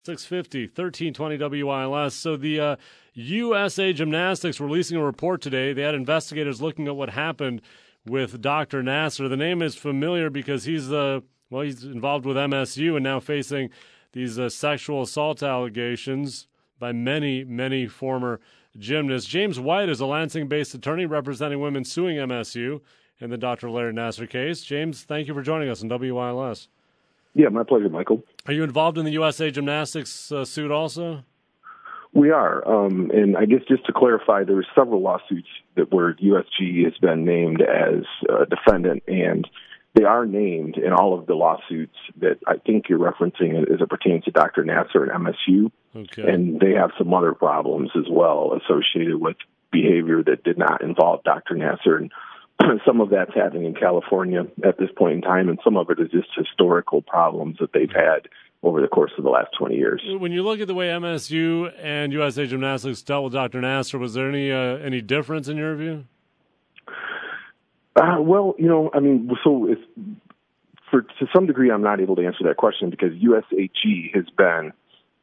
650, 1320 WILS. So the USA Gymnastics releasing a report today. They had investigators looking at what happened with Dr. Nassar. The name is familiar because he's involved with MSU and now facing these sexual assault allegations by many, many former gymnasts. James White is a Lansing-based attorney representing women suing MSU in the Dr. Larry Nassar case. James, thank you for joining us on WILS. Yeah, my pleasure, Michael. Are you involved in the USA Gymnastics suit also? We are, and I guess just to clarify, there's several lawsuits where USG has been named as a defendant, and they are named in all of the lawsuits that I think you're referencing as it pertains to Dr. Nassar and MSU. Okay. And they have some other problems as well associated with behavior that did not involve Dr. Nassar. And some of that's happening in California at this point in time, and some of it is just historical problems that they've had over the course of the last 20 years. When you look at the way MSU and USA Gymnastics dealt with Dr. Nassar, was there any difference in your view? To some degree, I'm not able to answer that question because USAG has been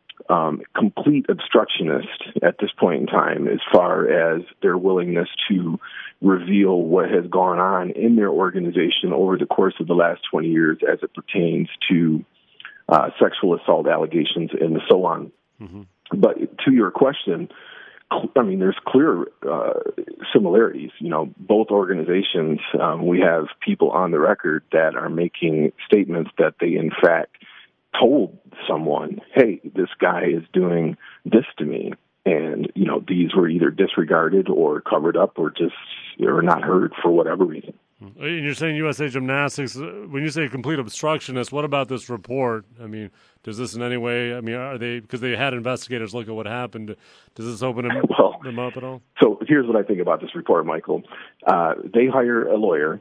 complete obstructionist at this point in time as far as their willingness to reveal what has gone on in their organization over the course of the last 20 years as it pertains to sexual assault allegations and so on. Mm-hmm. But to your question, I mean, there's clear similarities. You know, both organizations, we have people on the record that are making statements that they, in fact, told someone, hey, this guy is doing this to me. And, you know, these were either disregarded or covered up or not heard for whatever reason. And you're saying USA Gymnastics, when you say complete obstructionist, what about this report? I mean, does this in any way, are they, because they had investigators look at what happened, does this open them up at all? So here's what I think about this report, Michael. They hire a lawyer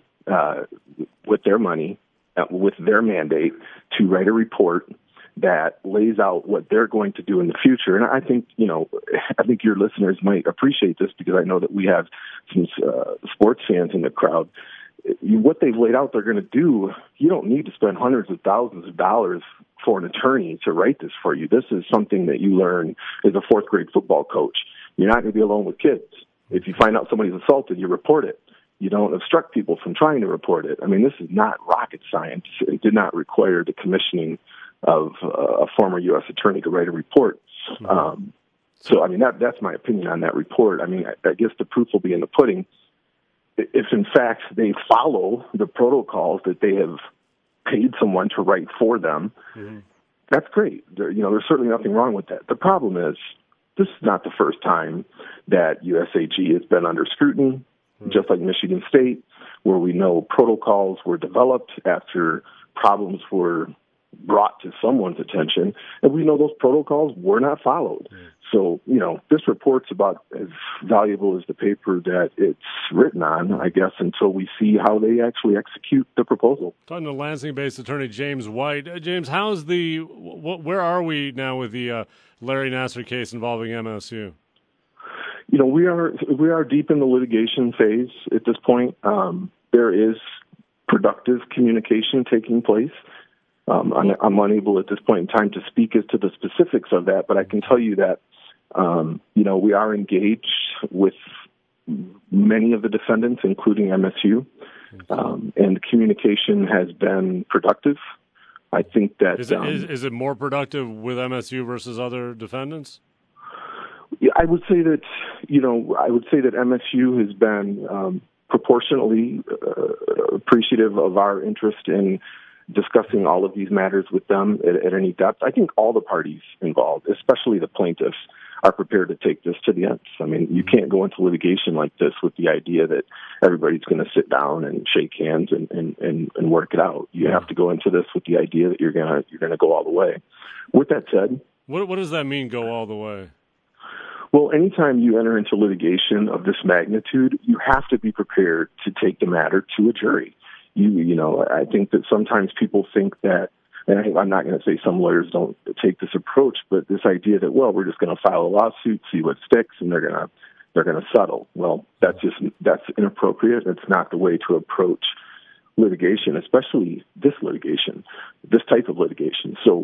with their money, with their mandate to write a report that lays out what they're going to do in the future. And I think, I think your listeners might appreciate this because I know that we have some sports fans in the crowd. What they've laid out they're going to do, you don't need to spend hundreds of thousands of dollars for an attorney to write this for you. This is something that you learn as a fourth grade football coach. You're not going to be alone with kids. If you find out somebody's assaulted, you report it. You don't obstruct people from trying to report it. I mean, this is not rocket science. It did not require the commissioning of a former U.S. attorney to write a report. Mm-hmm. That's my opinion on that report. I mean, I guess the proof will be in the pudding. If, in fact, they follow the protocols that they have paid someone to write for them, mm-hmm. That's great. There's certainly nothing wrong with that. The problem is this is not the first time that USAG has been under scrutiny, mm-hmm. just like Michigan State, where we know protocols were developed after problems were brought to someone's attention, and we know those protocols were not followed. Mm. So, this report's about as valuable as the paper that it's written on, I guess, until we see how they actually execute the proposal. Talking to Lansing-based attorney James White. James, where are we now with the Larry Nassar case involving MSU? We are deep in the litigation phase at this point. There is productive communication taking place. I'm unable at this point in time to speak as to the specifics of that, but I can tell you that, we are engaged with many of the defendants, including MSU, and the communication has been productive. I think that... Is it more productive with MSU versus other defendants? Yeah, I would say that, MSU has been proportionally appreciative of our interest in discussing all of these matters with them at any depth. I think all the parties involved, especially the plaintiffs, are prepared to take this to the end. I mean, you can't go into litigation like this with the idea that everybody's going to sit down and shake hands and work it out. You have to go into this with the idea that you're going to go all the way. With that said, what does that mean, go all the way? Well, anytime you enter into litigation of this magnitude, you have to be prepared to take the matter to a jury. I think that sometimes people think that, and I'm not going to say some lawyers don't take this approach, but this idea that, well, we're just going to file a lawsuit, see what sticks, and they're going to settle. Well, that's inappropriate. It's not the way to approach litigation, especially this type of litigation. So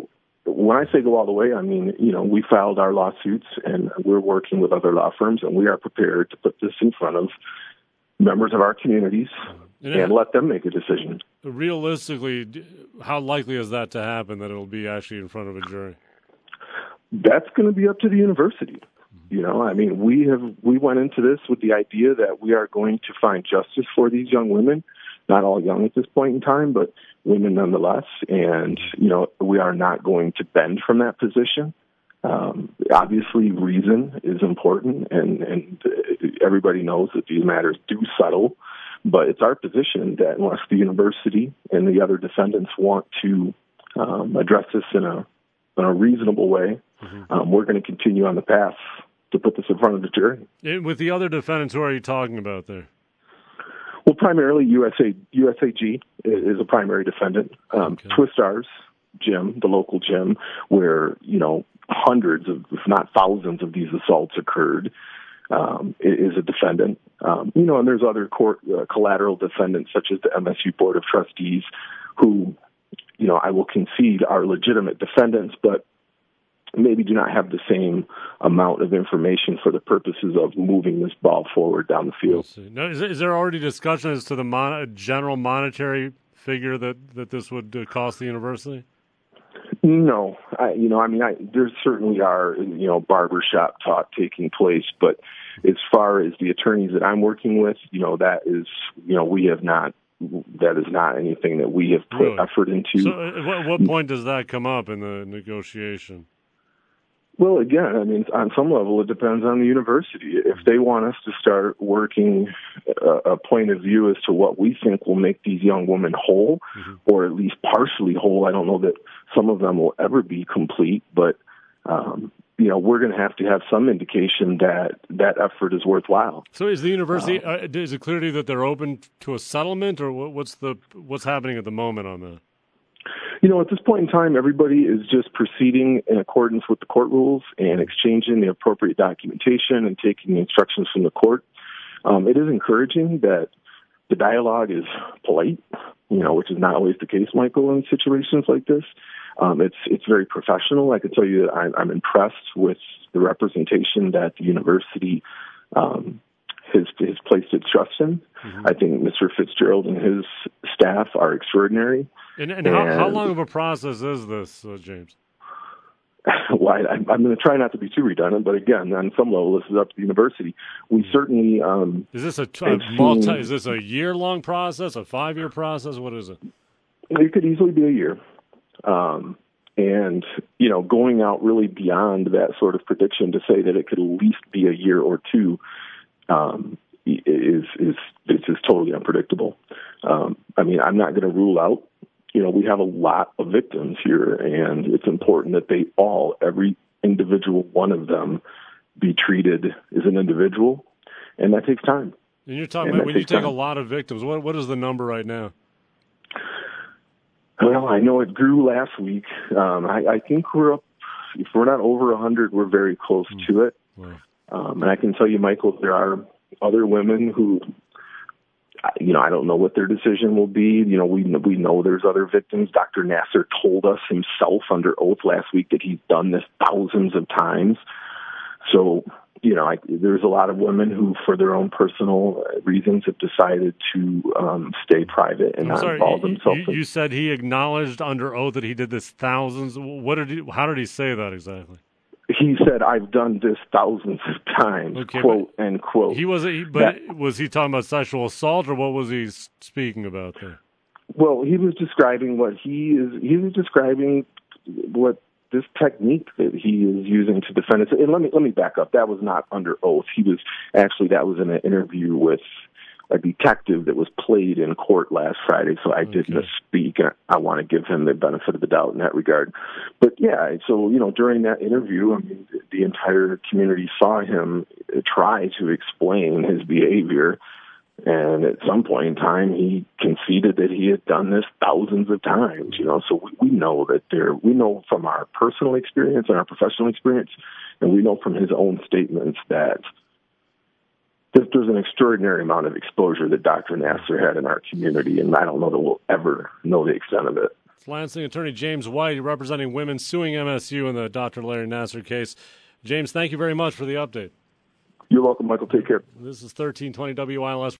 when I say go all the way, I mean, we filed our lawsuits and we're working with other law firms, and we are prepared to put this in front of members of our communities and let them make a decision. Realistically, how likely is that to happen, that it'll be actually in front of a jury? That's going to be up to the university. I mean, we went into this with the idea that we are going to find justice for these young women, not all young at this point in time, but women nonetheless. And, we are not going to bend from that position. Obviously, reason is important, and everybody knows that these matters do settle. But it's our position that unless the university and the other defendants want to address this in a reasonable way, we're going to continue on the path to put this in front of the jury. And with the other defendants, who are you talking about there? Well, primarily USAG is a primary defendant. Twistars gym, the local gym, where hundreds of, if not thousands, of these assaults occurred, is a defendant. And there's other collateral defendants, such as the MSU Board of Trustees, who, I will concede are legitimate defendants, but maybe do not have the same amount of information for the purposes of moving this ball forward down the field. Now, is there already discussion as to the general monetary figure that this would cost the university? No, there certainly are, barbershop talk taking place, but as far as the attorneys that I'm working with, that is not anything that we have put effort into. So at what point does that come up in the negotiation? Well, again, on some level, it depends on the university. If they want us to start working a point of view as to what we think will make these young women whole, or at least partially whole, I don't know that some of them will ever be complete, but, we're going to have some indication that effort is worthwhile. So is the university, is it clear to you that they're open to a settlement, or what's happening at the moment on that? At this point in time, everybody is just proceeding in accordance with the court rules and exchanging the appropriate documentation and taking the instructions from the court. It is encouraging that the dialogue is polite, which is not always the case, Michael, in situations like this. It's very professional. I can tell you that I'm impressed with the representation that the university has placed its trust in. I think Mr. Fitzgerald and his staff are extraordinary. And how long of a process is this, James? Well, I'm going to try not to be too redundant, but again, on some level, this is up to the university. We certainly is this is this a year-long process, a 5-year process? What is it? It could easily be a year. And going out really beyond that sort of prediction to say that it could at least be a year or two is totally unpredictable. I'm not going to rule out. We have a lot of victims here, and it's important that every individual one of them, be treated as an individual, and that takes time. And you're talking about when you take a lot of victims. What is the number right now? Well, I know it grew last week. I think we're up. If we're not over 100, we're very close to it. Wow. And I can tell you, Michael, there are other women who, I don't know what their decision will be. We know there's other victims. Dr. Nasser told us himself under oath last week that he's done this thousands of times. So, there's a lot of women who, for their own personal reasons, have decided to stay private and not involve themselves. You said he acknowledged under oath that he did this thousands. How did he say that exactly? He said, "I've done this thousands of times," quote, end quote. Was he talking about sexual assault, or what was he speaking about there? Well, he was describing what this technique that he is using to defend it. And let me back up. That was not under oath. That was in an interview with a detective that was played in court last Friday, so I did misspeak, and I want to give him the benefit of the doubt in that regard. But yeah, so, during that interview, the entire community saw him try to explain his behavior, and at some point in time, he conceded that he had done this thousands of times, so we know we know from our personal experience and our professional experience, and we know from his own statements that there's an extraordinary amount of exposure that Dr. Nasser had in our community, and I don't know that we'll ever know the extent of it. It's Lansing attorney James White representing women suing MSU in the Dr. Larry Nassar case. James, thank you very much for the update. You're welcome, Michael. Take care. This is 1320 WILS.